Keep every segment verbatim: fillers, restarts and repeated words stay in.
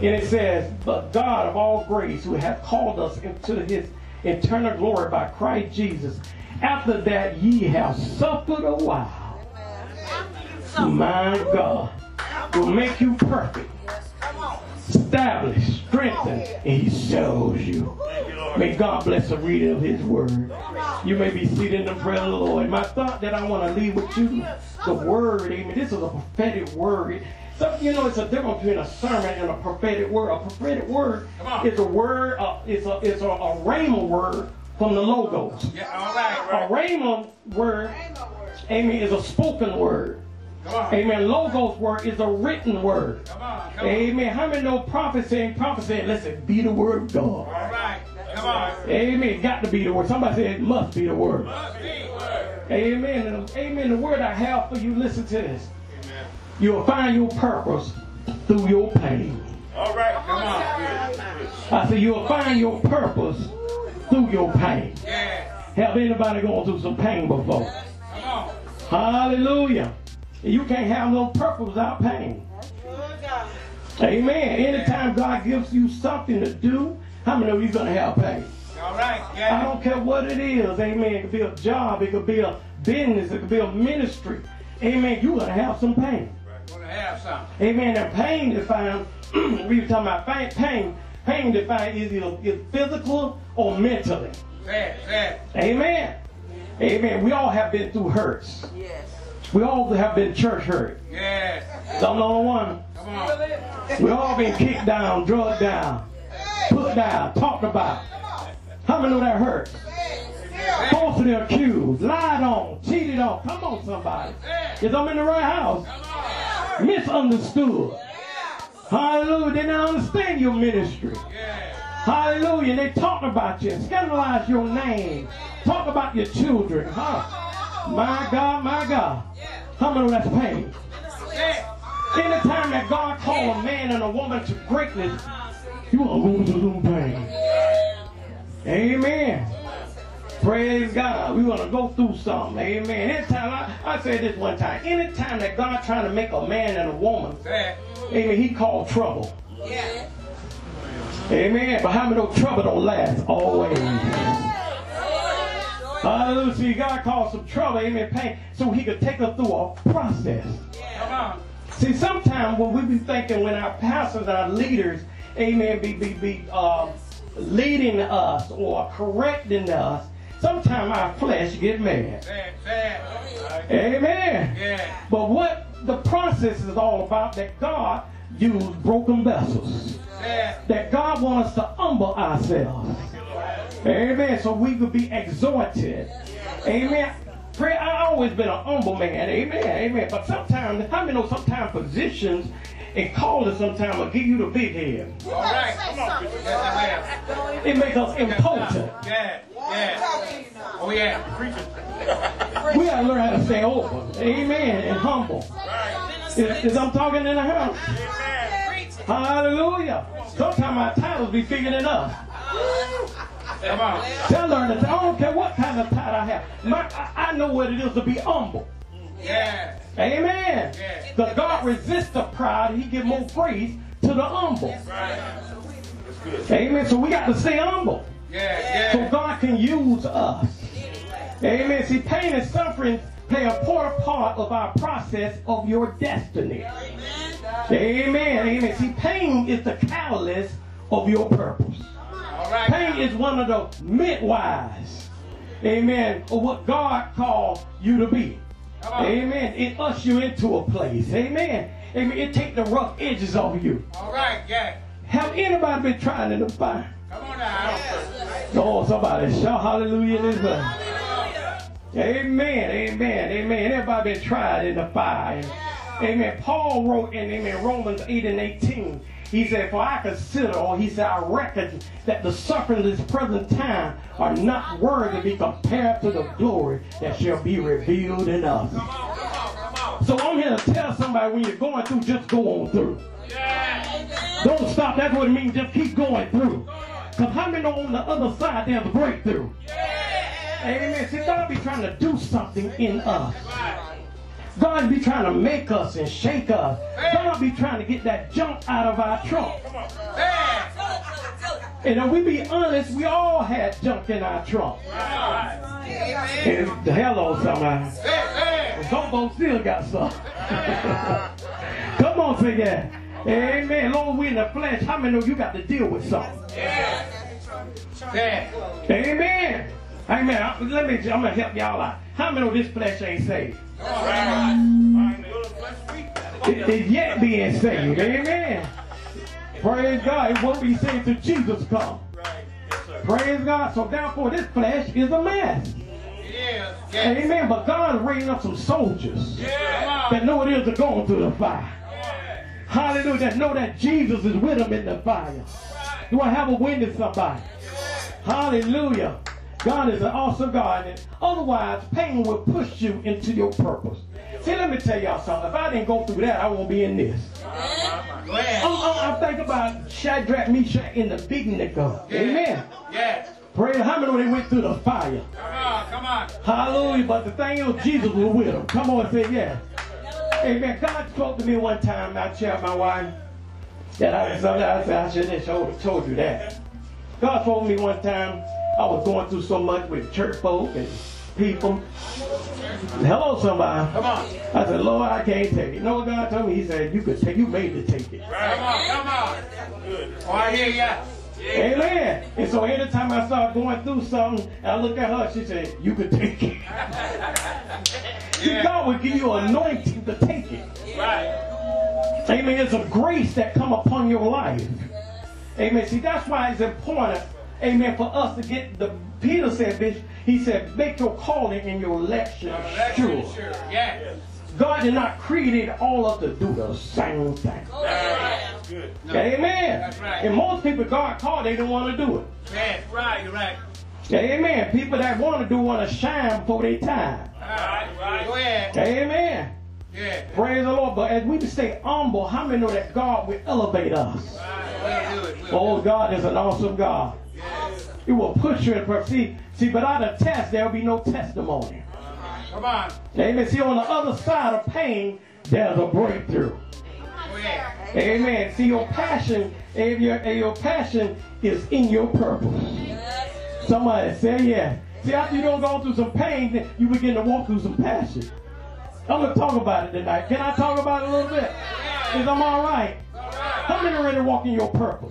And it says, but God of all grace, who hath called us into his eternal glory by Christ Jesus, after that ye have suffered a while, my God will make you perfect, establish, strengthen, and he shows you. May God bless the reading of his word. You may be seated in the presence of the Lord. My thought that I want to leave with you, the word, amen. This is a prophetic word. So, you know, it's a difference between a sermon and a prophetic word. A prophetic word is a word, uh, it's a it's a, a rhema word from the Logos. Yeah, all right, right. A rhema word, amen, is a spoken word. Amen. Logos word is a written word. Come on, come amen. How many know prophecy and prophecy? Listen, be the word of God. All right. Come on. Amen. Got to be the word. Somebody said it must be the word. Must be the word. Amen. And, amen. The word I have for you, listen to this. Amen. You'll find your purpose through your pain. All right. Come on. I said you'll find your purpose through your pain. Yeah. Have anybody gone through some pain before? Come on. Hallelujah. You can't have no purpose without pain. Amen. Anytime God gives you something to do, how many of you going to have pain? All right. Yeah. I don't care what it is. Amen. It could be a job. It could be a business. It could be a ministry. Amen. You're going to have some pain. Right. Going to have some. Amen. And pain defined, we were talking about pain. Pain defined is either physical or mentally. Sad, sad. Amen. Amen. We all have been through hurts. Yes. We all have been church hurt. Yes. Some number one. Come on. We all been kicked down, drugged down, put down, talked about. How many know that hurts? Falsely accused, lied on, cheated on. Come on, somebody. Is I'm in the right house? Misunderstood. Hallelujah. They didn't understand your ministry. Hallelujah. And they talked about you, scandalized your name, talk about your children. Huh? My God, my God. How many know that's pain? Anytime that God calls a man and a woman to greatness, you want to go through some pain. Amen. Praise God. We want to go through something. Amen. Anytime, I, I said this one time, anytime that God trying to make a man and a woman, amen, he called trouble. Amen. But how many know trouble don't last always? Hallelujah. See, God caused some trouble, amen, pain, so he could take us through a process. Come on. See, sometimes when we be thinking, when our pastors, our leaders, amen, be, be, be uh, leading us or correcting us, sometimes our flesh get mad. Sad, sad. Amen. Yeah. But what the process is all about, that God used broken vessels. Sad. That God wants us to humble ourselves. Amen. So we could be exhorted. Amen. Pray, I've always been an humble man. Amen. Amen. But sometimes, how many know sometimes positions and callers sometimes will give you the big head? All right. Come on. Yes, It makes us impotent. yeah. Yeah. Oh, yeah. Preaching. We got to learn how to stay open. Amen. And humble. Right. Is, is I'm talking in the house? Amen. Hallelujah. Sometimes our titles be bigger than us. Come on. Tell her that I don't care what kind of title I have. My, I, I know what it is to be humble. Yeah. Amen. Yeah. The God resists the proud. He give more praise to the humble. Right. Amen. So we got to stay humble. Yeah, yeah. So God can use us. Amen. See, pain and suffering play a important part of our process of your destiny. Amen. Amen. See, pain is the catalyst of your purpose. All right. Pain is one of the midwives, amen, of what God called you to be. Amen. It ushers you into a place. Amen. Amen. It takes the rough edges off of you. All right, yeah. Have anybody been trying in the fire? Come on now. Oh, somebody shout hallelujah in this place. Amen. Amen. Amen. Everybody been tried in the fire. Amen. Paul wrote in amen, Romans eight and eighteen. He said, for I consider, or he said, I reckon that the suffering of this present time are not worthy to be compared to the glory that shall be revealed in us. Come on, come on, come on. So I'm here to tell somebody, when you're going through, just go on through. Yeah. Don't stop. That's what it means. Just keep going through. Because how many know on the other side there's a breakthrough? Yeah. Amen. See, God be trying to do something in us. God be trying to make us and shake us. God be trying to get that junk out of our trunk. And if we be honest, we all had junk in our trunk. And hello, somebody. Some folks still got some. Come on, say that. Amen. Lord, we in the flesh. How many know you got to deal with something? Amen. Amen. Let me. I'm gonna help y'all out. How many know this flesh ain't saved? It, it's yet being saved. Amen. Praise God. It won't be saved till Jesus comes. Praise God. So therefore, this flesh is a mess. Yes. Amen. But God is raising up some soldiers Yeah. that know it is to go through the fire. Yeah. Hallelujah. That know that Jesus is with them in the fire. Do I have a witness, somebody? Hallelujah. God is an awesome God. And otherwise, pain will push you into your purpose. See, let me tell y'all something. If I didn't go through that, I won't be in this. Go ahead. I'm, I'm, I'm thinking about Shadrach, Meshach, and the Abednego. Amen. Yeah. Praise. How many know they went through the fire? Come on, come on. Hallelujah. But the thing is, Jesus was with them. Come on, say yeah. Amen. God spoke to me one time. I shared my wife. That I, I said, I should have told, told you that. God told me one time I was going through so much with church folk and people. Hello, somebody. Come on. I said, Lord, I can't take it. You know what God told me? He said, you could take, you made to take it. Come on, come on. Good. Oh, I hear ya. Amen. And so anytime I start going through something, and I look at her, she said, you could take it. See, God will give you an anointing to take it. Right. Amen. It's a grace that come upon your life. Amen. See, that's why it's important, amen, for us to get the, Peter said this, he said, make your calling and your election sure. Sure. Yeah. God did not create all of us to do the same thing. That's good. No. Amen. That's right. And most people God called, they don't want to do it. Yeah, right, you're right. Amen. People that want to do want to shine before they time. Right, right. Go ahead. Amen. Yeah. Praise the Lord. But as we stay humble, how many know that God will elevate us? Right. We'll do it. We'll Oh, do it. God is an awesome God. Yes. He will push you in purpose. See, see, without a test, there will be no testimony. Come on. Amen. See, on the other side of pain, there's a breakthrough. Go ahead. Amen. See, your passion, and your, and your passion is in your purpose. Somebody say yeah. See, after you don't go through some pain, then you begin to walk through some passion. I'm going to talk about it tonight. Can I talk about it a little bit? Is I'm all right? How many are ready to walk in your purpose?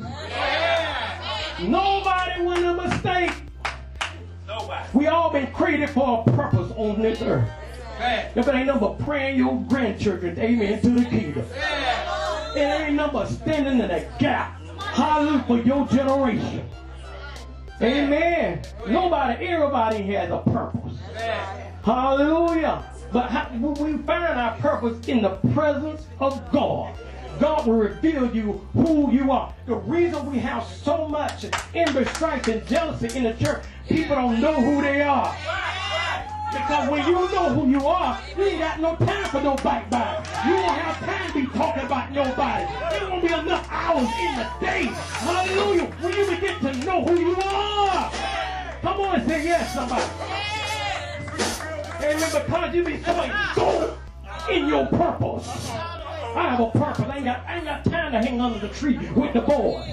Nobody win a mistake. Nobody. We all been created for a purpose on this earth. Yeah. If it ain't nothing but praying your grandchildren, amen, to the kingdom. Yeah. It ain't nothing but standing in the gap. Hallelujah for your generation. Amen. Nobody, everybody has a purpose. Yeah. Hallelujah. But how, we find our purpose in the presence of God. God will reveal you who you are. The reason we have so much envy, strife, and jealousy in the church, people don't know who they are. Because when you know who you are, you ain't got no time for no backbite. You won't have time to be talking about nobody. There won't be enough hours in the day. Hallelujah. When you begin to know who you are. Come on and say yes, somebody. Amen. Because you be so absorbed in your purpose. I have a purpose. I ain't got, I ain't got time to hang under the tree with the boys.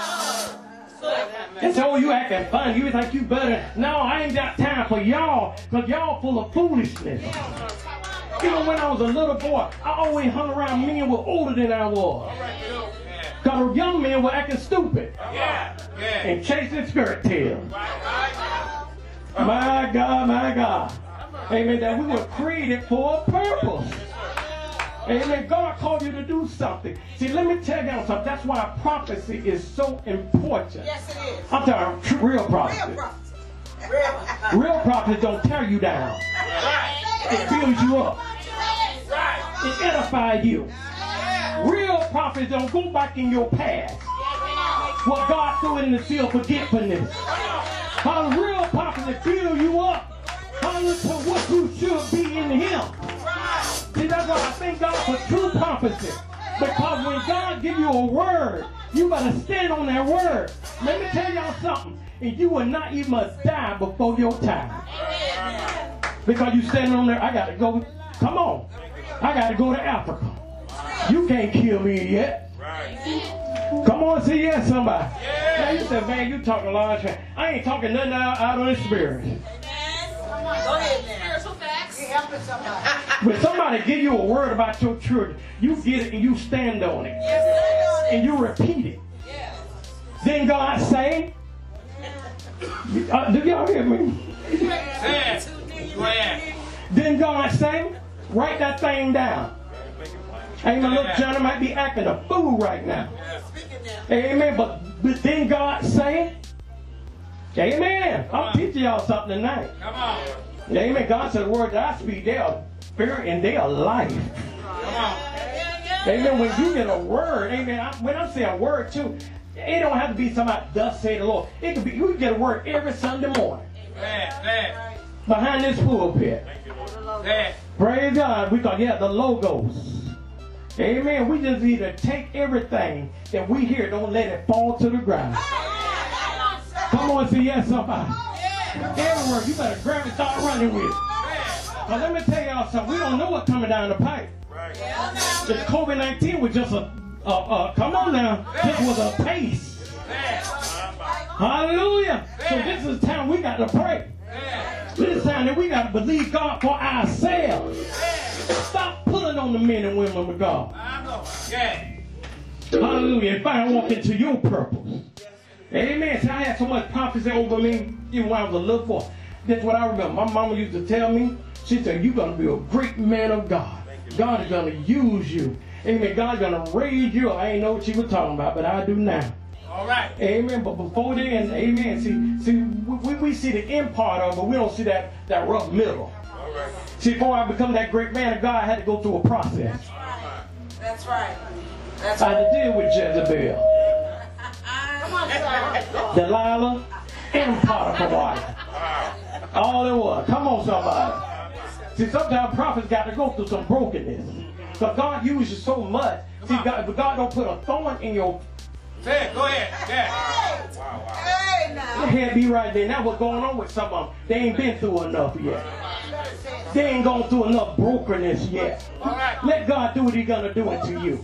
And so you acting fun. You think you better. No, I ain't got time for y'all because y'all full of foolishness. Even when I was a little boy, I always hung around men who were older than I was. Because young men were acting stupid Yeah. Yeah. and chasing skirt tails. My God, my God. Amen. That we were created for a purpose. Amen. God called you to do something. See, let me tell y'all something. That's why prophecy is so important. Yes, it is. I'm talking tr- real prophecy. Real prophecy. Real. Real prophecy don't tear you down. It builds you up. It edifies you. Real prophets don't go back in your past. What God threw in the sea of forgetfulness. How real prophets build you up. How to what you should be in Him. See, that's why I thank God for true prophecy. Because when God gives you a word, you better stand on that word. Let me tell y'all something. And you will not even die before your time. Because you standing on there, I got to go. Come on. I got to go to Africa. You can't kill me yet. Right. Come on, say yes, somebody. Yeah. Now you said, man, you talking a lot of trash. I ain't talking nothing out, out of the spirit. Go ahead now. Spiritual facts. You're helping somebody. When somebody give you a word about your children, you get it and you stand on it. Yes, and you repeat it. yes. Then God say, uh, did y'all hear me? Say it. Go ahead. Then God say, write that thing down. Amen. Look, Johnny might be acting a fool right now. Amen. But, but then God say, amen. I'm teaching y'all something tonight. Come on. Amen. God said the word that I speak, they are spirit and they are life. Come on. Amen. When you get a word, amen. I, when I'm saying word too, it don't have to be somebody thus say the Lord. It could be you can get a word every Sunday morning. Say it. Behind this pulpit. Say it. Praise God. We call yeah the logos. Amen. We just need to take everything that we hear. Don't let it fall to the ground. Come on, say yes, somebody. Every word, you better grab it, start running with it. But let me tell y'all something. We don't know what's coming down the pipe. Right. The COVID nineteen was just a, a, a come on now, this was a pace. Hallelujah. So this is the time we got to pray. This is the time that we got to believe God for ourselves. Stop pulling on the men and women of God. Yeah. Hallelujah. If I walk into your purpose. Amen. See, I had so much prophecy over me even when I was a little boy. That's what I remember. My mama used to tell me, she said, you're going to be a great man of God. God is going to use you. Amen. God's going to raise you up. I ain't know what she was talking about, but I do now. All right. Amen. But before then, amen. See, see, we, we see the end part of it, but we don't see that, that rough middle. All right. See, before I become that great man of God, I had to go through a process. That's right. That's I right. had to deal with Jezebel, Come on, son. Delilah, and Potiphar's wife. All it was. Come on, somebody. See, sometimes prophets got to go through some brokenness. But God uses so much. See, God, but God don't put a thorn in your Say it. Go ahead. Yeah. Wow, wow. Hey, now. head. Be right there. That's what's going on with some of them. They ain't been through enough yet. They ain't gone through enough brokenness yet. All right. Let God do what He's gonna do it to you.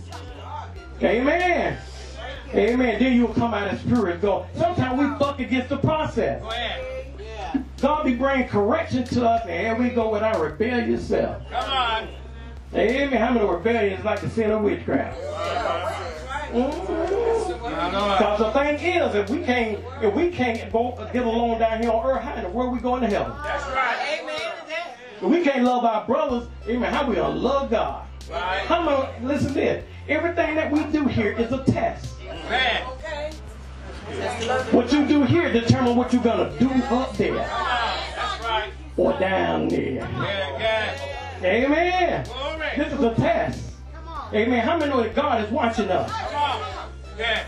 Amen. Amen. Then you'll come out of spirit. Go. Sometimes we fuck against the process. Go ahead. God be bringing correction to us, and here we go with our rebellious self. Come on. Amen. How many rebellions like the sin of witchcraft? Mm-hmm. Because the thing is, if we can't, if we can't go get along down here on earth, how in the world we going to heaven? That's right. Amen to that. If we can't love our brothers, amen, how we gonna love God? Right. How many, listen to this. Everything that we do here is a test. Man. Okay. What you do here determines what you're gonna do up there That's right. or down there. Yeah, yeah. Amen. Glory. This is a test. Amen. How many know that God is watching us? Come on. Yeah.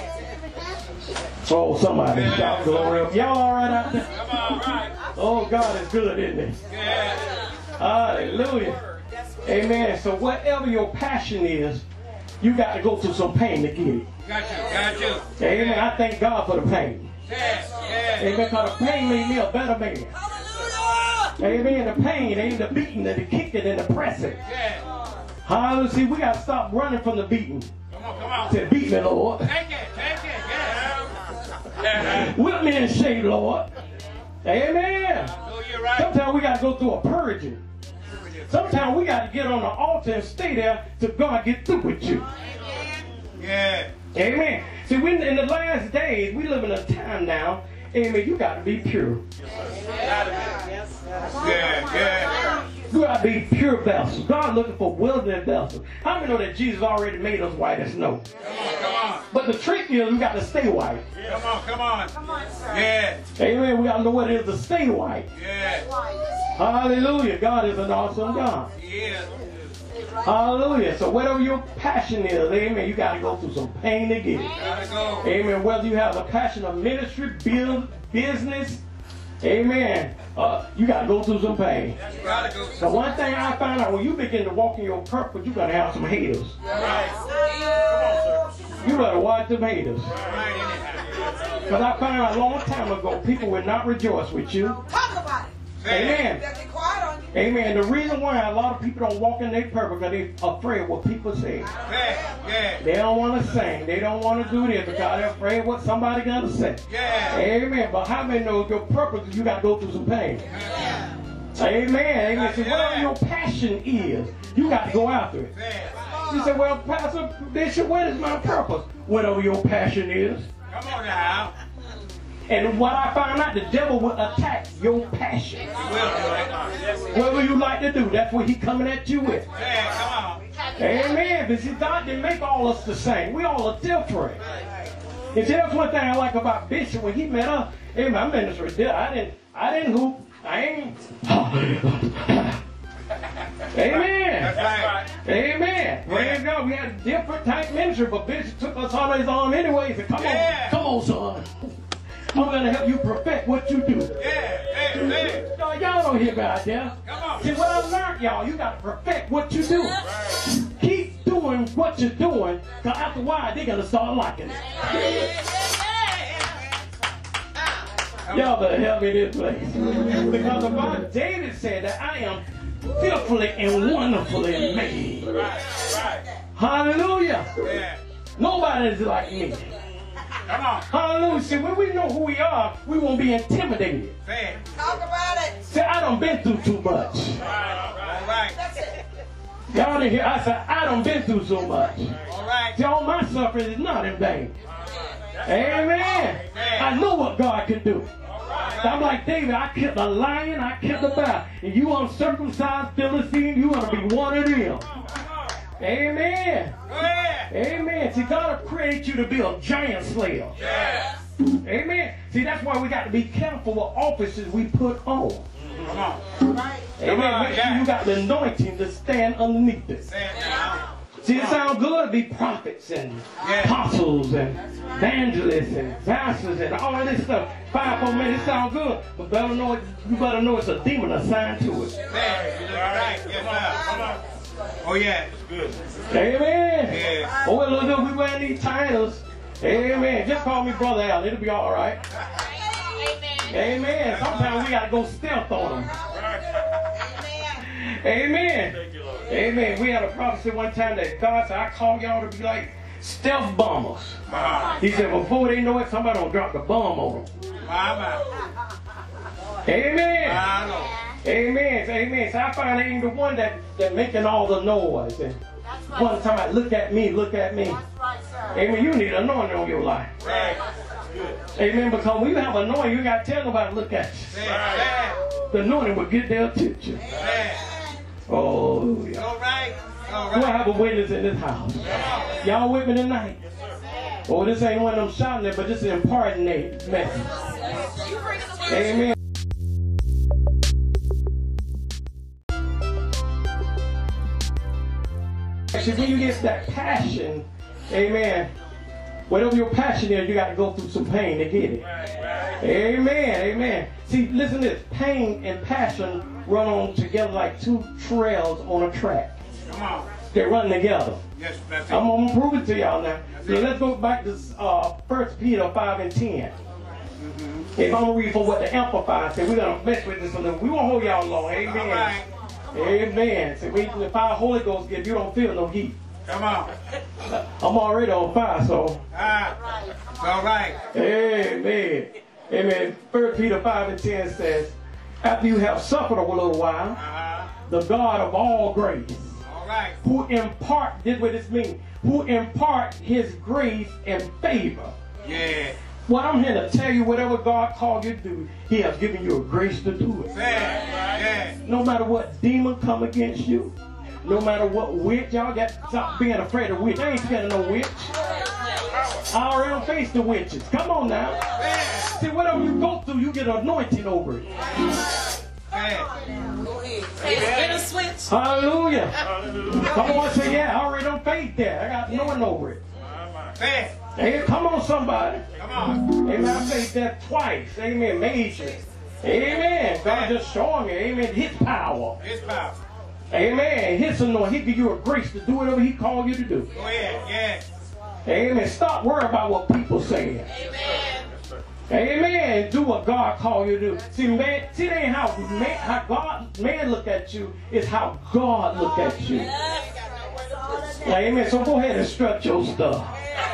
Oh, somebody shout glory up. Y'all all right out there? Come on. Right. Oh, God is good, isn't He? Yeah. Hallelujah. Amen. So whatever your passion is, you got to go through some pain to get it. Got you. Got you. Amen. I thank God for the pain. Yeah. Yeah. Amen. Because the pain made me a better man. Amen. The pain ain't the beating and the kicking and the pressing. Yeah. Hallelujah. See, we got to stop running from the beating. Come on. Come on. Say, beat me, Lord. Take it. Take it. Yeah. Whip me in shade, Lord. Amen. Oh, you're right. Sometimes we got to go through a purging. Sometimes we got to get on the altar and stay there till God get through with you. Yeah. Amen. See, we in the last days, we live in a time now, amen, you got to be pure. Yeah. Yeah. You got to be pure vessels. God looking for wilderness vessels. How many know that Jesus already made us white as snow? Come on. Come on. But the trick is we got to stay white. Come on. Come on. Come on, sir. Yeah. Amen. We got to know what it is to stay white. Yeah. Hallelujah. God is an awesome God. Yeah. Hallelujah. So whatever your passion is, amen, you got to go through some pain to get it. Gotta go. Amen. Whether you have a passion of ministry, build, business, amen, uh, you got to go through some pain. Gotta go. So one thing I found out, when you begin to walk in your purpose, you're going to have some haters. Right. Come on, sir. You better watch them haters. Right. Anyhow. Because I found out a long time ago, people will not rejoice with you. Talk about it. Say it. Amen. They'll be quiet on you. Amen. The reason why a lot of people don't walk in their purpose because they're afraid of what people say. Yeah, yeah. They don't want to sing. They don't want to do this because they're afraid of what somebody going to say. Yeah. Amen. But how many know your purpose is you got to go through some pain? Yeah. Amen. Amen. See, whatever your passion is, you got to go after it. Yeah. You say, well, Pastor Bishop, what is my purpose? Whatever your passion is. Come on now. And what I found out, the devil will attack your passion. He will do it. Whatever you like to do, that's what he's coming at you with. Yeah, come on. Amen. But see, God didn't make all us the same. We all are different. And see, that's one thing I like about Bishop. When he met us, hey, my ministry did. I didn't, I didn't hoop. I ain't. Amen. That's right. Amen. Praise God. We had a different type ministry, but Bishop took us on his arm anyway. He said, come Yeah. on, come on, son. I'm going to help you perfect what you do. Yeah, yeah, yeah. Y'all, y'all don't hear about that. Come on. See, what I learned, y'all, you got to perfect what you do. Keep doing what you're doing, because after a while, they're going to start liking it. Y'all better help me in this place. Because the Bible, David said that I am fearfully and wonderfully made. Right, right. Hallelujah. Yeah. Nobody is like me. Come on. Hallelujah. See, when we know who we are, we won't be intimidated. Say it. Talk about it. See, I done been through too much. Right, all right. That's it. Y'all didn't hear? I said, I done been through so much. All right. See, all my suffering is not in vain. Amen. I know what God can do. I'm like David, I killed a lion, I killed a bear. And you uncircumcised Philistine, you want to be one of them. Amen. Go ahead. Amen. See, God will create you to be a giant slayer. Yeah. Amen. See, that's why we got to be careful what offices we put on. Come on. Right. Amen. Come on, Make sure yeah. you got the anointing to stand underneath it. Say it now. See, it sounds good to be prophets and Yeah. apostles and evangelists and pastors and all of this stuff. Five, four minutes, it sounds good. But better know it, you better know it's a demon assigned to it. Say it. You're right. Yes, sir. Come on. Oh, yeah. It's good. Amen. Yeah. Oh, well, look, look, we wearing these titles. Amen. Just call me Brother Al. It'll be all right. Amen. Sometimes we got to go stealth on them. Amen. Amen. We had a prophecy one time that God said, I call y'all to be like stealth bombers. Wow. He said, before they know it, somebody will drop the bomb on them. Wow. Amen. Wow. Amen. Amen. So I find I ain't the one that, that making all the noise. And one time I look at me, look at me. Amen. You need anointing on your life. Right. Amen. Because when you have anointing, you got to tell nobody to look at you. Say it. The anointing will get their attention. Say it. Oh, yeah. All right. All Do I right. have a witness in this house? Y'all with me tonight? Oh, this ain't one of them shouting it, but this is imparting a message. Amen. Actually, when you get that passion, amen, whatever your passion is, you got to go through some pain to get it. Amen, amen. See, listen to this. Pain and passion run on together like two trails on a track. Come on. They run together. Yes, that's it. I'm going to prove it to y'all now. See, let's go back to uh, First Peter five and ten. If I'm going to read for what the Amplified said, we're going to mess with this a little. We won't hold y'all long. Amen. All right. Amen. See, we, if our Holy Ghost gives, you don't feel no heat. Come on. I'm already on fire, so. Ah. All right. Amen. Amen. First Peter five and ten says, after you have suffered a little while, Uh-huh. the God of all grace, All right. who impart, this is what this means, who impart his grace and favor. Yeah. What I'm here to tell you, whatever God called you to do, he has given you a grace to do it. Say it. Yeah. No matter what demon come against you, no matter what witch, y'all got to stop being afraid of witch. I ain't scared of no witch. I already faced the witches. Come on now. See, whatever you go through, you get anointing over it. Say it. Get a switch. Hallelujah. Come on, say, yeah, I already don't faith there. I got anointing over it. Say it. Hey, come on, somebody. Come on. Amen. I faced that twice. Amen. Major. Amen. God just showing me. Amen. His power. His power. Amen. His anointing. He give you a grace to do whatever he called you to do. Go ahead. Yeah. Amen. Stop worrying about what people say. Amen. Amen. Do what God called you to do. See, man, see, it ain't how man, how God, man look at you. It's how God look at you. Amen. So go ahead and stretch your stuff.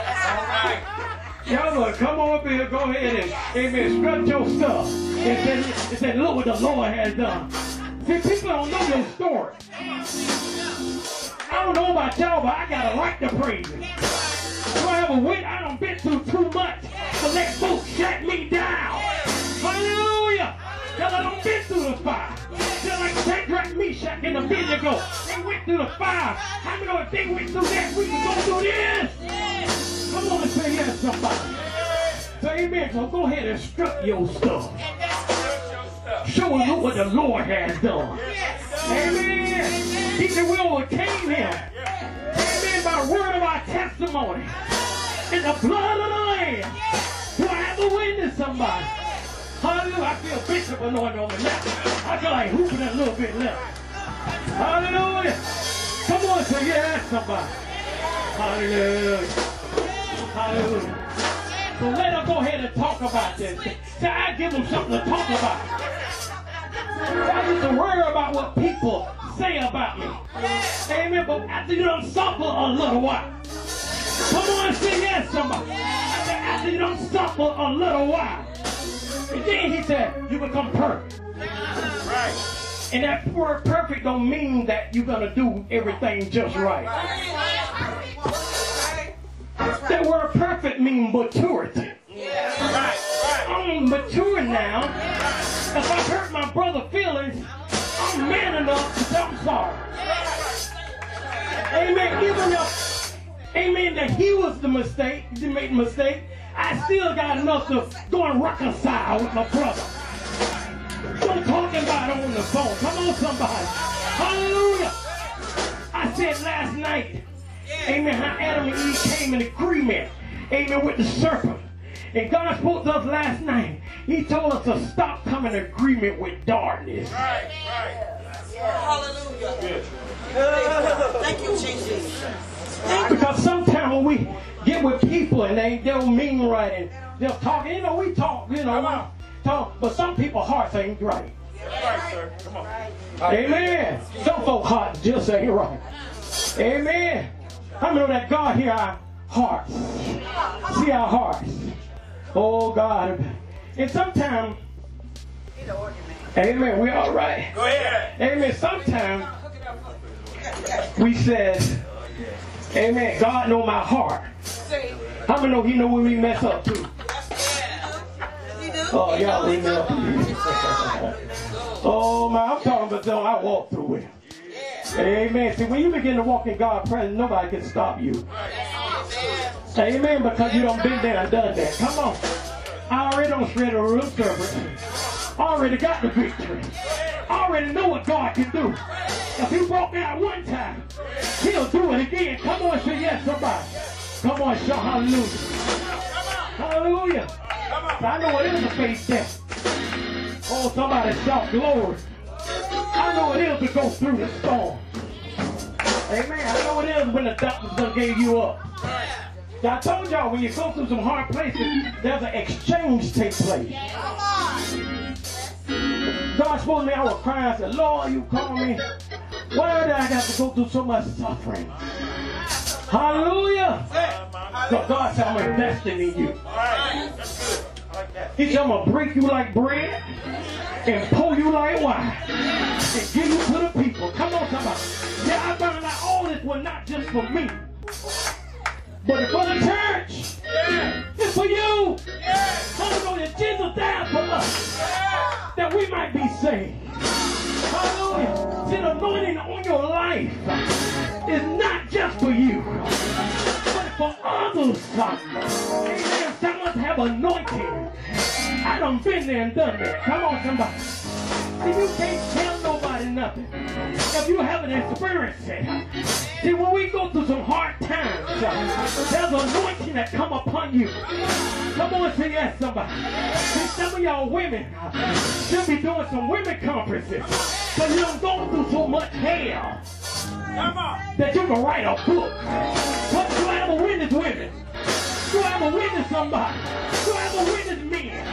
Y'all gonna come on up here, go ahead and, amen, stretch your stuff. And then, and then look what the Lord has done. See, people don't know your story. I don't know about y'all, but I got a right to praise Him. Do I have a wit? I done been through too much to let folks shut me down. Hallelujah. Because I done been through the fire. Just like Shadrach, Meshach, and Abednego. They went through the fire. How many know if they went through that, we can go through this? Come on and say yes, somebody. Say amen. So go ahead and strut your stuff. Show them what the Lord has done. Amen. He said we overcame Him. Amen. By word of our testimony. In the blood of the Lamb. Do I have a witness, somebody? Hallelujah. I feel Bishop anointing on me now. I feel like hooping a little bit left. Hallelujah. Come on, say yes, somebody. Hallelujah. Hallelujah. So let us go ahead and talk about this. So I give them something to talk about. I used to worry about what people say about me. Amen. But after you don't suffer a little while. Come on and say yes, somebody. After you don't suffer a little while. And then He said, you become perfect. Right. And that word perfect don't mean that you're going to do everything just right. That word perfect means maturity. I'm mature now. If I hurt my brother's feelings, I'm man enough to say I'm sorry. Amen. Even if, amen, that he was the mistake, he made a mistake, I still got enough to go and reconcile with my brother. I'm talking about it on the phone. Come on, somebody. Hallelujah. I said last night, amen, how Adam and Eve came in agreement, amen, with the serpent. And God spoke to us last night. He told us to stop coming in agreement with darkness. Right, right. Hallelujah. Thank you, Jesus. Because sometimes when we get with people and they don't mean right and they'll talk, you know, we talk, you know, we talk, but some people's hearts ain't right. Right, sir. Come on. Amen. Some folks' hearts just ain't right. Amen. How many know that God hear our hearts? See our hearts. Oh, God. And sometimes, amen, we all right. Go ahead. Amen. Sometimes we said, amen, God know my heart. How many know He know when we mess up too? Oh, y'all leave me up. Oh, man, I'm talking about something I walk through with. Amen. See, when you begin to walk in God's presence, nobody can stop you. Amen, because you done been there and done that. Come on. I already done shred a real serpent. I already got the victory. I already know what God can do. If He brought me out one time, He'll do it again. Come on, say yes, somebody. Come on, shout hallelujah. Hallelujah. So I know it is a face death. Oh, somebody shout glory. I know it is to go through the storm. Amen. I know it is when the doctors done gave you up. I told y'all when you go through some hard places, there's an exchange take place. God spoke to me, I was crying, I said, Lord, you call me. Why did I have to go through so much suffering? Hallelujah. So God said, I'm investing in you. He said, I'm going to break you like bread and pour you like wine and give you to the people. Come on, somebody. Yeah, I found out all this was not just for me, but it's for the church. Yeah. It's for you. Yeah. Hallelujah. Jesus died for us. Yeah. That we might be saved. Hallelujah. See, the anointing on your life is not just for you, but for others. Amen. Some of us have anointing. I done been there and done that. Come on, somebody. See, you can't tell nobody nothing if you haven't experienced it. See, when we go through some hard times, uh, there's an anointing that come upon you. Come on, say yes, somebody. See, some of y'all women uh, should be doing some women conferences, so you don't go through so much hell that you can write a book. But you have a witness women. You have a witness somebody. You have a witness men.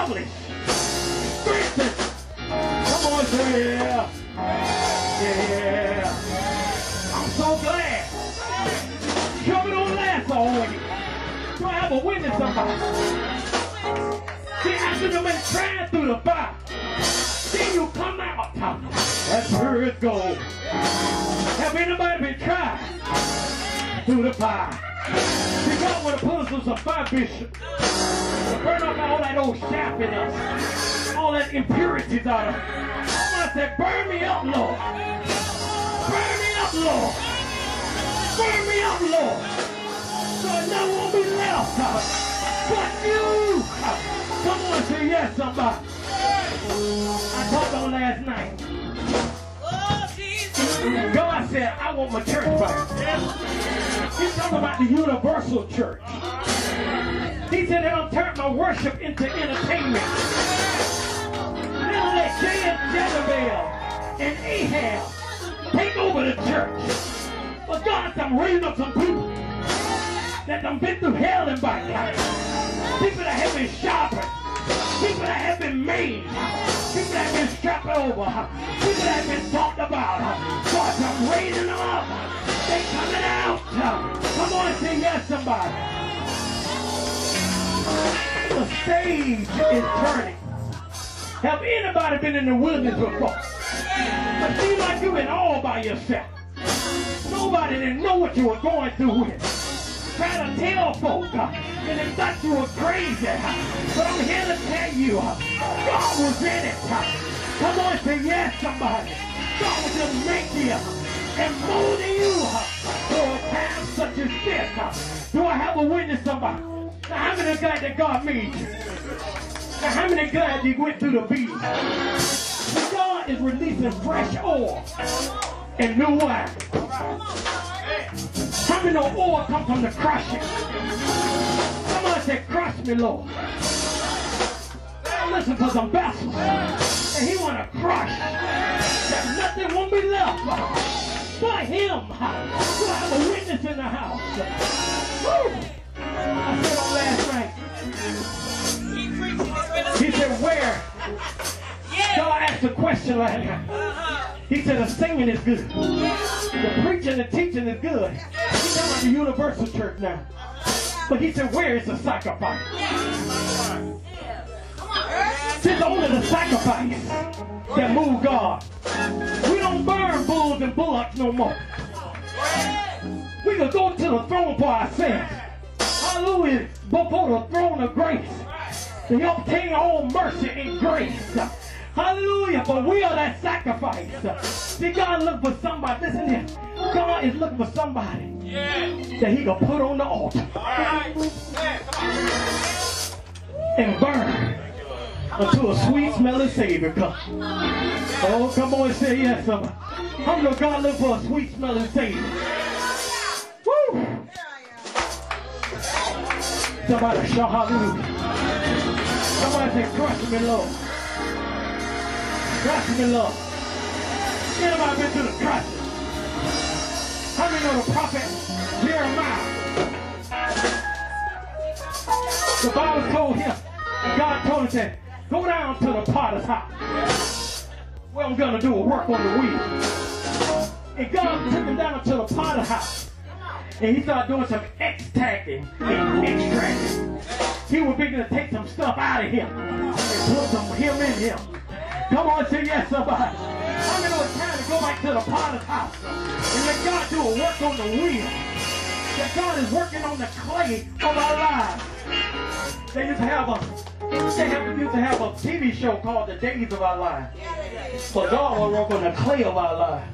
establish, strengthen. Come on, say yeah. Yeah. I'm so glad. Trouble don't last always. Do I have a witness, somebody? See, after you've been trying through the fire, then you come out. That's where it goes. Have anybody been trying through the fire? See, God want to put us on some fire, Bishop. To burn up all that old chaff in us. All that impurities out of us. I said, burn me up, Lord. Burn me up, Lord. Burn me up, Lord. So no one will be left but you. Come on, say yes, somebody. I talked on last night. God said, I want my church back. He's talking about the universal church. He said, they don't turn my worship into entertainment. They don't let Jezebel and Ahab take over the church. But God said, I'm raising up some people that done been through hell and back. People that have been sharpened. People that have been made. People that have been strapped over. People that have been talked about. God, I'm raising them up. They coming out. Come on, say yes, somebody. The stage is turning. Have anybody been in the wilderness before? It seems like you've been all by yourself. Nobody didn't know what you were going through with. Try to tell folk, uh, and they thought you were crazy. Uh, but I'm here to tell you, uh, God was in it. Uh, come on, say yes, somebody. God was just making you and molding you uh, for a time such as this. Uh, do I have a witness, somebody? Now, how many are glad that God made you? Now, how many are glad you went through the beat? God is releasing fresh oil and new wine. How many know oil come from the crushing? Somebody said, crush me, Lord. Now listen to some vessels. And he want to crush. That nothing won't be left but him. Do I have a witness in the house? Woo! I said on last night. He said, where? God asked a question last night. He said, the singing is good. The preaching and teaching is good. He's talking about the universal church now. But he said, where is the sacrifice? It's only the sacrifice that move God. We don't burn bulls and bullocks no more. We can go to the throne for ourselves. Hallelujah. Before the throne of grace. To obtain all mercy and grace. Hallelujah. But we are that sacrifice. See, God look for somebody. Listen here. God is looking for somebody that he can put on the altar. And burn until a sweet smelling Savior comes. Oh, come on and say yes, somebody. How many of God look for a sweet smelling Savior? Woo! Somebody shout hallelujah. Somebody say, crush me, Lord. Crush me, Lord. Anybody been through the crushing? How many know the prophet Jeremiah? The Bible told him, God told him that, go down to the potter's house. Well, I'm going to do a work on the wheel. And God took him down to the potter's house. And he started doing some extracting and extracting. He was beginning to take some stuff out of him and put some him in him. Come on, say yes, somebody. I'm going to time to go back to the potter's house and let God do a work on the wheel. That God is working on the clay of our lives. They used to have a, they have, used to have a T V show called The Days of Our Lives. But God will work on the clay of our lives.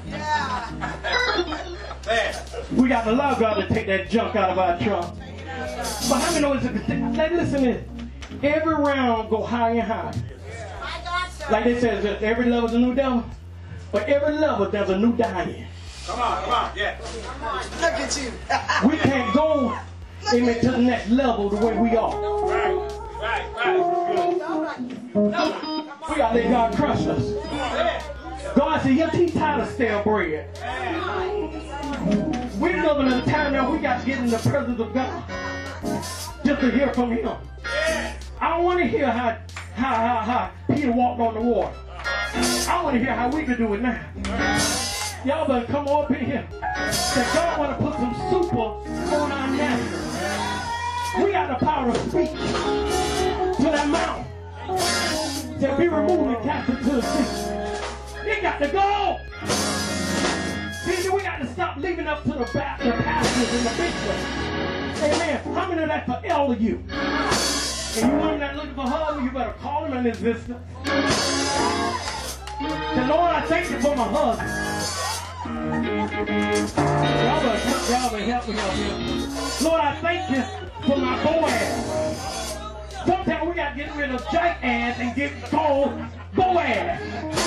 We got to allow God to take that junk out of our trunk. But how many know it's a, like, listen to this. Every round go higher and higher. Like they said, every level's a new devil. But every level there's a new diamond. Come on, come on, yeah. Look at you. We can't go amen, to the next level the way we are. Right, right, right. We gotta let God crush us. God said, he's tired of stale bread. We're living in a time now we got to get in the presence of God just to hear from him. I don't want to hear how, how, how, how Peter walked on the water. I want to hear how we can do it now. Y'all better come up in here. That God want to put some super on our natural. We got the power to speak to that mountain. To be removed and cast into the sea. It got to go. See, we got to stop leaving up to the, back, the pastors and the bishops. Amen. How many of that for all of you? And you women that looking for husband, you better call him in existence. The Lord, I thank you for my husband. Y'all better, y'all better help me help me. Lord, I thank you for my Boaz. Sometimes we got to get rid of jackass and get called Boaz.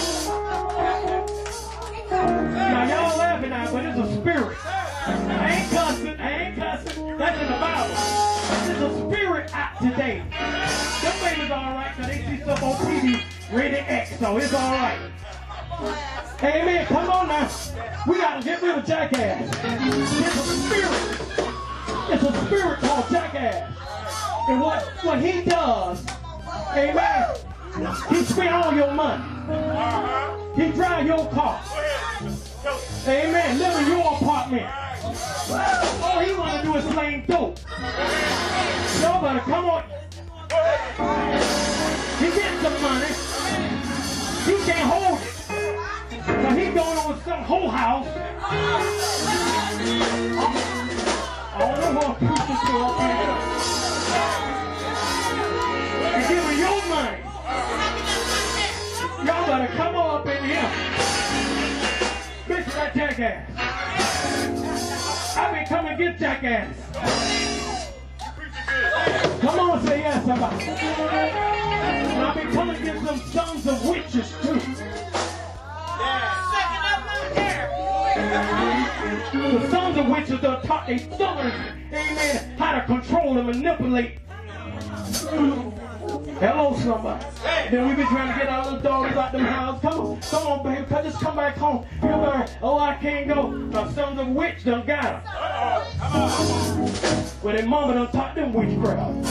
Now y'all laughing now, but it's a spirit. I ain't cussing, I ain't cussing. That's in the Bible. There's a spirit out today. Them babies all right, because they see stuff on T V, rated X, so it's all right. Amen. Come on now. We got to get rid of jackass. It's a spirit. It's a spirit called jackass. And what, what he does, amen, he spend all your money. He drive your car. Amen. Live in your apartment. All he want to do is slang dope. Y'all better come on. He gets some money. He can't hold it. So he going on with some whole house. I don't know what preachers do up here. And give him your money. Y'all better come on up in here. Bitch, that jackass. I mean, come and get jackass. Come on, say yes, somebody. And I mean, come and get some sons of witches, too. The sons of witches are taught their sons, amen, how to control and manipulate. Hello, somebody. Then we be trying to get our little daughters out them house. Come on, come on, baby, just come back home. You know, oh, I can't go. The sons of witch done got them. Well, their mama done taught them witchcraft.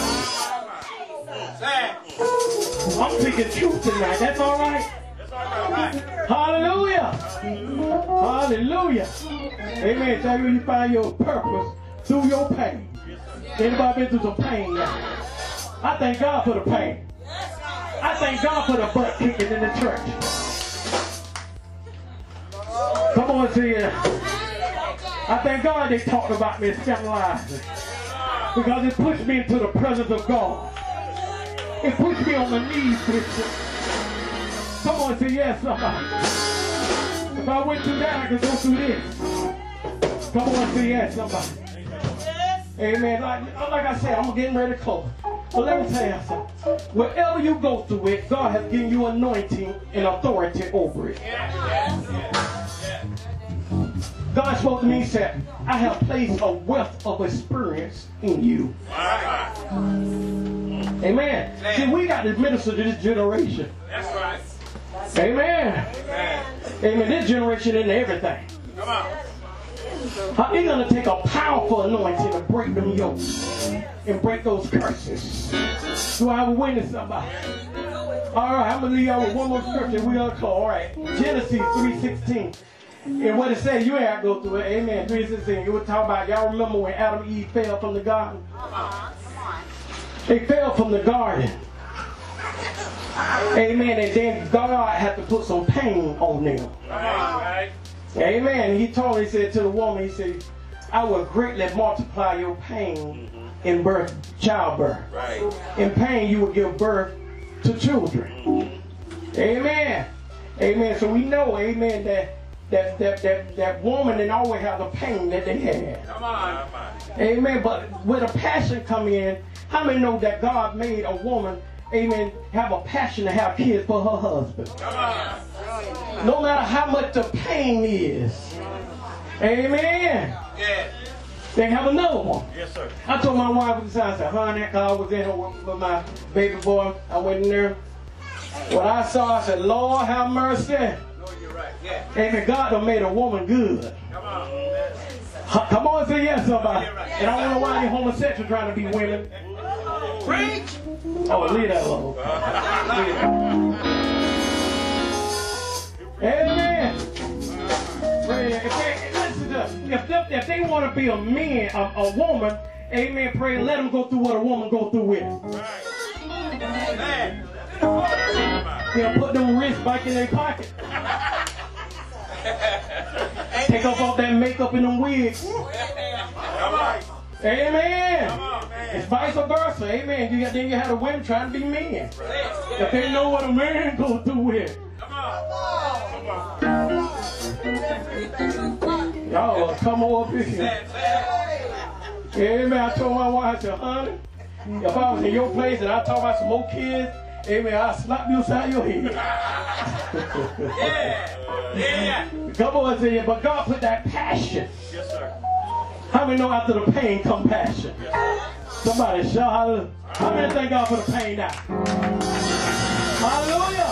I'm speaking truth tonight. That's all right. Hallelujah. Hallelujah. Amen. Tell you you find your purpose through your pain. Anybody been through some pain now? I thank God for the pain. I thank God for the butt kicking in the church. Come on, see ya. I thank God they talked about me scandalizing. Because it pushed me into the presence of God. It pushed me on my knees, Bishop. Come on, say yes, somebody. If I went through that, I could go through this. Come on, say yes, somebody. Amen. Like, like I said, I'm getting ready to close. But let me tell you something. Wherever you go through it, God has given you anointing and authority over it. God spoke to me and said, I have placed a wealth of experience in you. Amen. See, we got to minister to this generation. That's right. Amen. Amen. Amen. This generation into everything. Come on. How you gonna take a powerful anointing to break them yokes and break those curses? Do I have a witness, somebody? All right, I'm gonna leave y'all with one more scripture. We gonna call. All right, Genesis three sixteen. And what it says, you ain't have to go through it. Amen. three sixteen. It was talking about, y'all remember when Adam and Eve fell from the garden? They fell from the garden. Amen. And then God had to put some pain on them. Right. Amen. He told me, he said to the woman, he said, I will greatly multiply your pain in birth, childbirth. Right. In pain, you will give birth to children. Amen. Amen. So we know, amen, that that that that, that woman didn't always have the pain that they had. Come on. Amen. But when a passion come in, how many know that God made a woman, amen, have a passion to have kids for her husband? Come on. No matter how much the pain is. Amen. Yeah. They have another one. Yes, sir. I told my wife, I said, honey, I was in here with, with my baby boy. I went in there. What I saw, I said, Lord, have mercy. No, you're right. Yeah. Amen. God done made a woman good. Come on. Ha, come on, say yes, somebody. And I don't know why you homosexual trying to be women. Preach. Oh, leave that alone. Leave that. Amen. If they, listen to, if they, if they want to be a man, a, a woman, amen, pray, let them go through what a woman go through with. They'll put them wrists back in their pocket. Take off all that makeup and them wigs. Amen. It's vice versa. Amen. You got, then you have the women trying to be men. If they know what a man goes through with. Y'all come over here. Amen. I told my wife, I said, honey, if I was in your place and I talk about some more kids, amen, I'll slap you upside your head. Yeah. Yeah. Come on, say, but God put that passion. Yes, sir. How many know after the pain come passion? Yes, sir. Somebody shout hallelujah. How many thank God for the pain now? Hallelujah.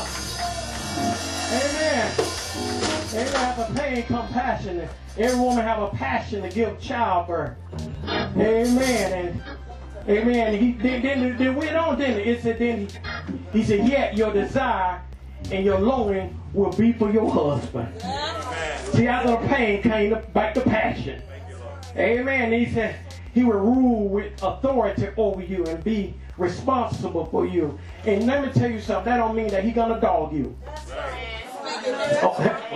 Amen. Amen. After pain come passion. Every woman have a passion to give childbirth. Amen. And amen. He then, then, then went on, didn't it? It said then he, he said, yet your desire and your longing will be for your husband. Amen. See, after the pain came back the passion. Amen. And he said he will rule with authority over you and be responsible for you. And let me tell you something. That don't mean that he's gonna dog you. Oh.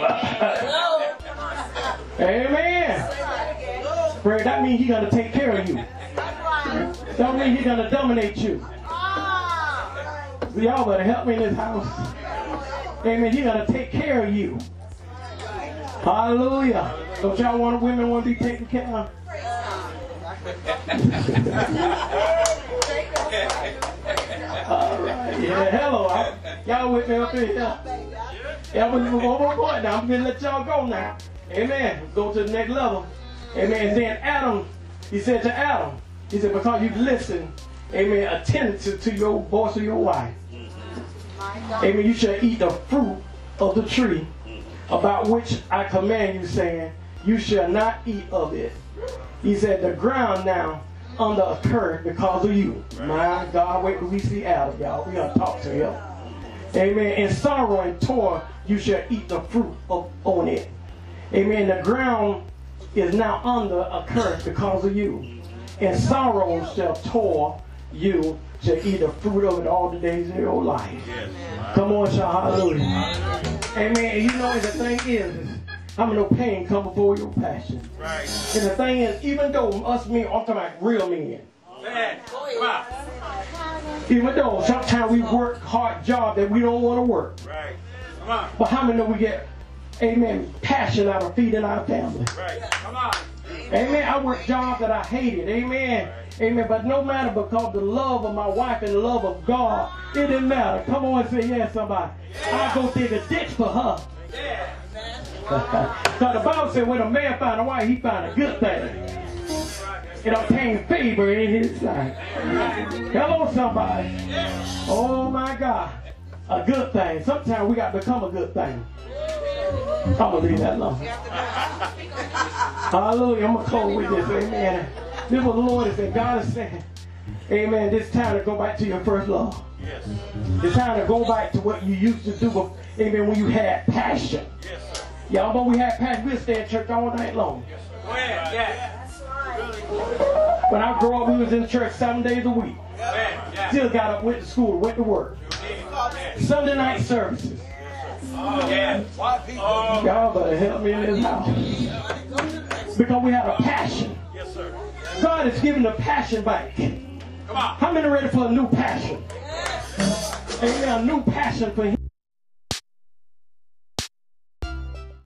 Amen. Pray, that means he's gonna take care of you. That don't mean he's gonna dominate you. So y'all better help me in this house. Amen. He's gonna take care of you. Hallelujah. Don't y'all want women want to be taken care of? All right. Yeah. Hello. Y'all with me up in here? Yeah, I'm going to go one more point now. I'm going to let y'all go now. Amen. Go to the next level. Amen. And then Adam, he said to Adam, he said, because you listen, amen, attentive to your voice of your wife. Amen. You shall eat the fruit of the tree about which I command you, saying, you shall not eat of it. He said, the ground now under a curse because of you. My God, wait till we see Adam, y'all. We're going to talk to him. Amen. In sorrow and toil, you shall eat the fruit of on it. Amen. The ground is now under a curse because of you. In sorrow shall toil, you shall eat the fruit of it all the days of your life. Yes. Come on, shout hallelujah. Amen. And you know, the thing is, how many no pain come before your passion? Right. And the thing is, even though us men, I'm talking about real men. Man. Come on. Even though sometimes we work hard job that we don't want to work. Right. Come on. But how many know we get, amen, passion out of feeding our family? Right. Come on. Amen. I work jobs that I hated. Amen. Right. Amen. But no matter, because the love of my wife and the love of God, it didn't matter. Come on and say yes, somebody. Yeah. I'll go dig a ditch for her. Yeah. So the Bible said when a man find a wife, he find a good thing. It obtains favor in his sight. Hello, somebody. Oh my God. A good thing. Sometimes we got to become a good thing. I'm going to leave that alone. Hallelujah. I'm going to close with this. Amen. This is what the Lord is saying. God is saying, amen, this time to go back to your first love. Yes. It's time to go back to what you used to do, amen, when you had passion. Yes, sir. Y'all know we had passion. We'd stay in church all night long. Yes, sir. Go ahead. Yeah. When I grew up, we was in church seven days a week. Yeah. Still got up, went to school, went to work. Yeah. Sunday night services. Oh, yeah. Oh. Y'all better help me in this house. Because we had a passion. Yes, sir. God is giving the passion back. Come on. How many ready for a new passion? Amen. A new passion for Him.